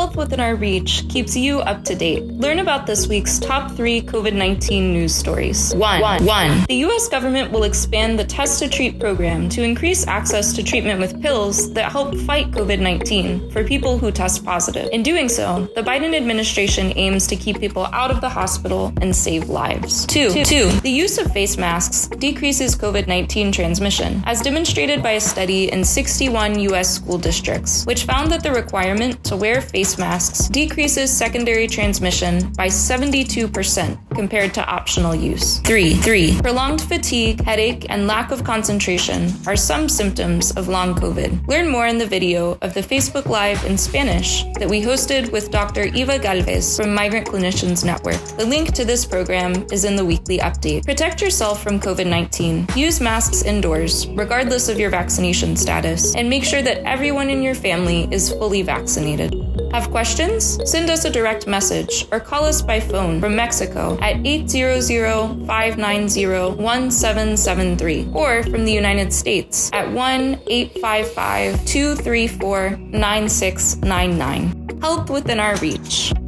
Health Within Our Reach keeps you up to date. Learn about this week's top 3 COVID-19 news stories. 1. The U.S. government will expand the Test to Treat program to increase access to treatment with pills that help fight COVID-19 for people who test positive. In doing so, the Biden administration aims to keep people out of the hospital and save lives. 2. The use of face masks decreases COVID-19 transmission, as demonstrated by a study in 61 U.S. school districts, which found that the requirement to wear face masks decreases secondary transmission by 72% compared to optional use. 3. Prolonged fatigue, headache, and lack of concentration are some symptoms of long COVID. Learn more in the video of the Facebook Live in Spanish that we hosted with Dr. Eva Galvez from Migrant Clinicians Network. The link to this program is in the weekly update. Protect yourself from COVID-19. Use masks indoors, regardless of your vaccination status, and make sure that everyone in your family is fully vaccinated. Have questions? Send us a direct message or call us by phone from Mexico at 800-590-1773 or from the United States at 1-855-234-9699. Help Within Our Reach.